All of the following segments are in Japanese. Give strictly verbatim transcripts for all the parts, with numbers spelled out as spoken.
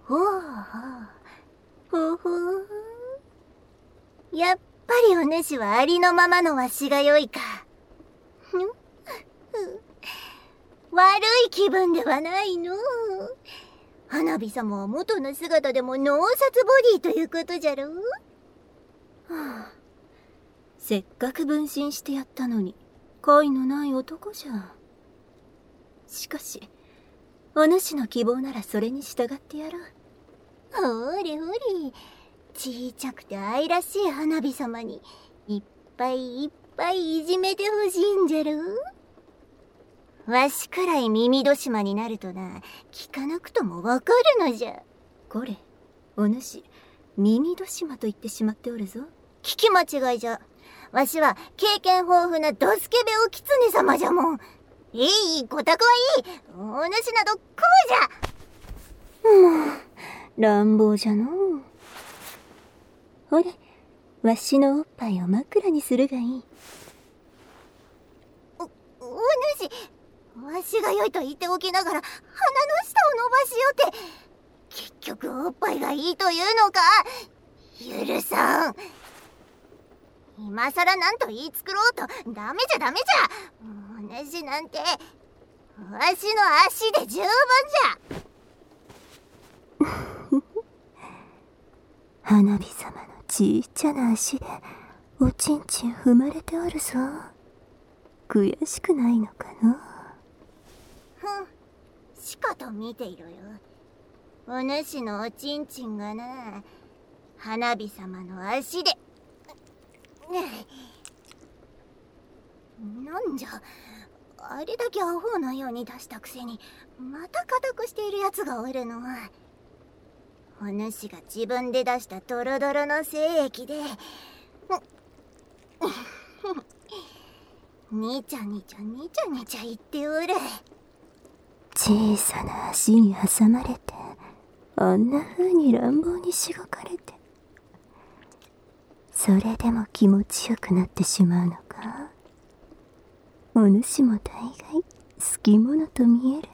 ほうほう。ほうほう。やっぱりお主はありのままのわしがよいか。悪い気分ではないの。花火様は元の姿でも脳殺ボディということじゃろう。はあ、せっかく分身してやったのに恋のない男じゃ。しかしお主の希望ならそれに従ってやろう。ほれほれ、ちいちゃくて愛らしい花火様にいっぱいいっぱいいじめてほしいんじゃろう。わしくらい耳戸島になるとな、聞かなくともわかるのじゃ。これ、お主耳戸島と言ってしまっておるぞ。聞き間違いじゃ。わしは経験豊富なドスケベお狐様じゃもん。いい、ごたくはいい。お主などこうじゃ。もう乱暴じゃのう。ほれ、わしのおっぱいを枕にするがいい。お、お主、わしが良いと言っておきながら鼻の下を伸ばしよって、結局おっぱいがいいというのか。許さん。今さらなんと言いつくろうとダメじゃダメじゃ。お主なんてわしの足で十分じゃ。花火様のちっちゃな足でおちんちん踏まれておるぞ。悔しくないのかの。ふん、しかと見ていろよ。お主のおちんちんがな、花火様の足で。なんじゃ、あれだけアホなように出したくせにまた固くしているやつがおるの。お主が自分で出したドロドロの精液でにちゃにちゃにちゃにちゃ言っておる。小さな足に挟まれてあんな風に乱暴にしごかれて、それでも気持ちよくなってしまうのか。お主も大概好き者と見える。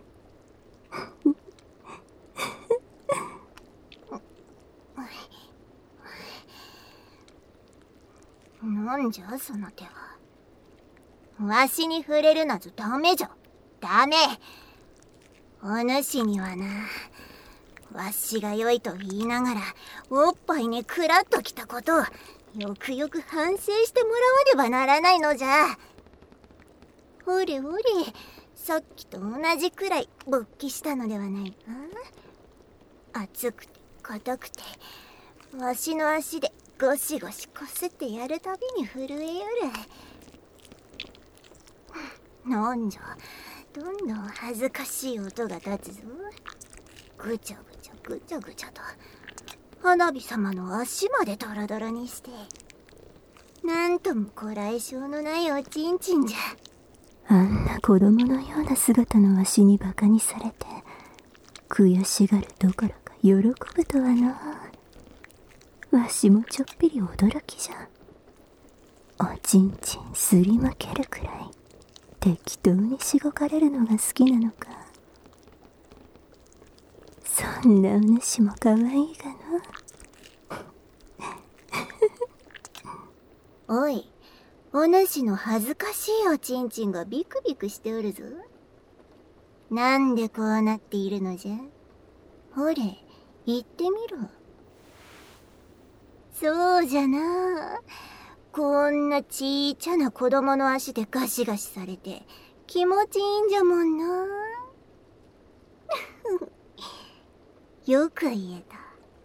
なんじゃその手は。わしに触れるなぞダメじゃ。ダメ。お主にはな、わしが良いと言いながらおっぱいにクラッときたことをよくよく反省してもらわねばならないのじゃ。ほれほれ、さっきと同じくらい勃起したのではないか。熱くて硬くてわしの足でゴシゴシこすってやるたびに震えよる。なんじゃ、どんどん恥ずかしい音が立つぞ。ぐちゃぐちゃぐちゃぐちゃと花火様の足までドロドロにして、なんともこらえ性のないおちんちんじゃ。あんな子供のような姿のわしにバカにされて悔しがるどころか喜ぶとはな。わしもちょっぴり驚きじゃ。おちんちんすりむけるくらい適当にしごかれるのが好きなのか。そんなお主も可愛いがな。おい、お主の恥ずかしいおちんちんがビクビクしておるぞ。なんでこうなっているのじゃ。ほれ、言ってみろ。そうじゃな。こんなちいちゃな子供の足でガシガシされて気持ちいいんじゃもんな。よく言えた。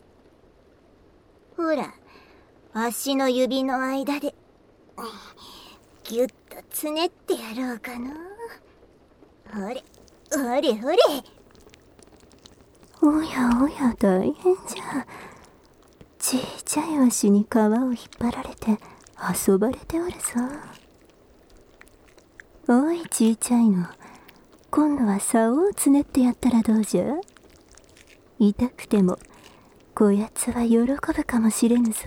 ほら、足の指の間でぎゅっとつねってやろうかな。ほれほれほれ。おやおや、大変じゃ。ちいちゃい足に皮を引っ張られて遊ばれておるぞ。おい、ちいちゃいの、今度は竿をつねってやったらどうじゃ。痛くてもこやつは喜ぶかもしれぬぞ。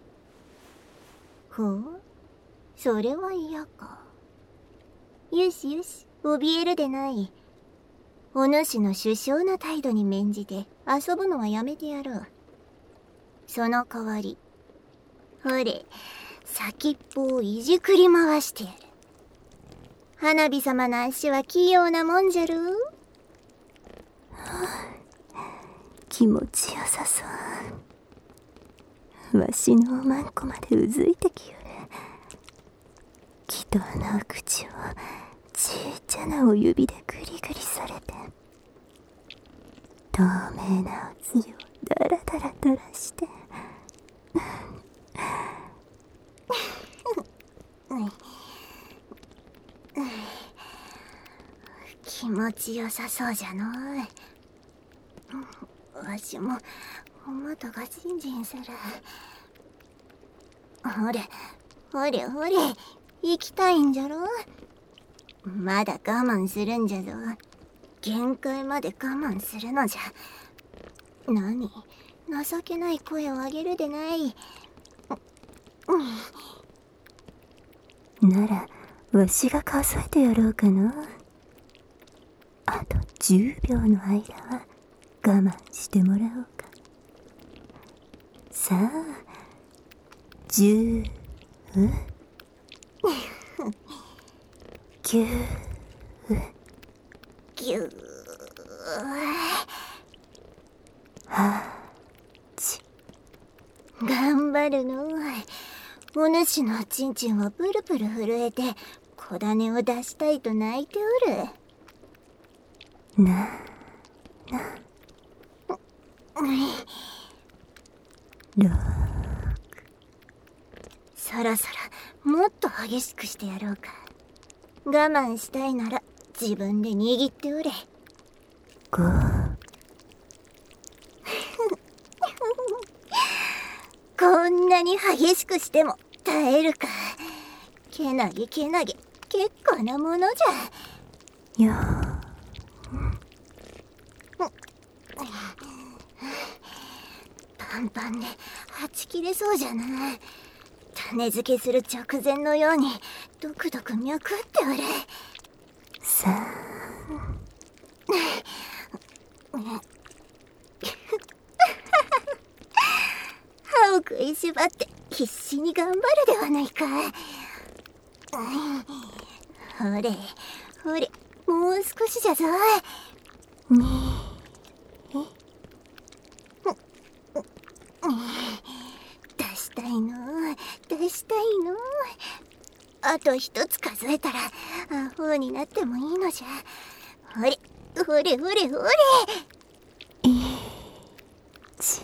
ほう、それは嫌か。よしよし、怯えるでない。 お主の殊勝な態度に免じて遊ぶのはやめてやろう。その代わり、ほれ、先っぽをいじくり回してやる。花火様の足は器用なもんじゃろう。 気持ちよさそう。わしのおまんこまでうずいてきよる。祈祷の口をちいちゃなお指でグリグリされて、透明なおつゆをだらだら垂らして気持ちよさそうじゃのう。わしもお股がジンジンする。ほれほれほれ、行きたいんじゃろ。まだ我慢するんじゃぞ。限界まで我慢するのじゃ。何、情けない声を上げるでない。 ならわしが数えてやろうかな。あとじゅうびょうの間は我慢してもらおうか。さあ、じゅう、きゅう、 ぎゅー、 はち。 頑張るのう。お主のおちんちんはプルプル震えて小種を出したいと泣いておる。 な、な、ろく。 そろそろもっと激しくしてやろうか。我慢したいなら自分で握っておれ。 ご。 こんなに激しくしても耐えるか。けなげけなげ、結構なものじゃ。よパンパンではち切れそうじゃな。種付けする直前のようにドクドク脈打っておれ。 さあ歯を食いしばって必死に頑張るではないか。ほれほれ、もう少しじゃぞ。 に出したいの出したいの。あと一つ数えたらアホになってもいいのじゃ。ほれほれほれほれ。 いち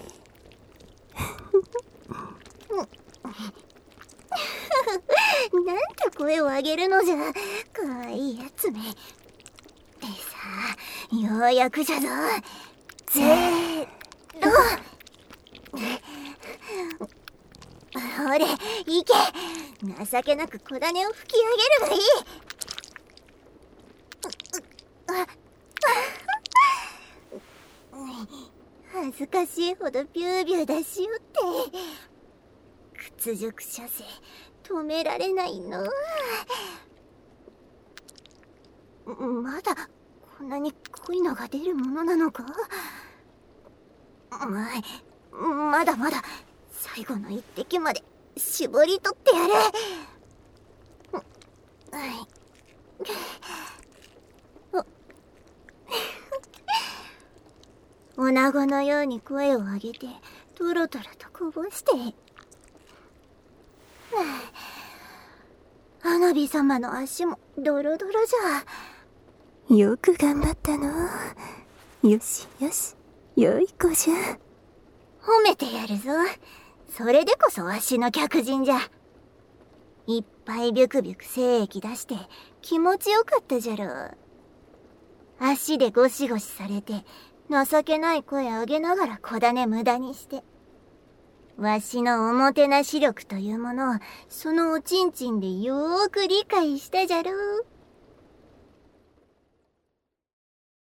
なんて声を上げるのじゃ。かわいいやつめ。でさあ、ようやくじゃぞ。ゼロ。ほれ、行け。情けなく小種を吹き上げるがいい。恥ずかしいほどビュービュー出しよって。屈辱射精止められないの。まだこんなに濃いのが出るものなのか。ままだまだ最後の一滴まで絞り取ってやる。おなごのように声を上げてトロトロとこぼして。花火様の足もドロドロじゃ。 よく頑張ったの。よしよし、よい子じゃ。 褒めてやるぞ。それでこそわしの客人じゃ。いっぱいビュクビュク精液出して気持ちよかったじゃろう。足でゴシゴシされて情けない声上げながら小種無駄にして、わしのおもてなし力というものをそのおちんちんでよーく理解したじゃろう。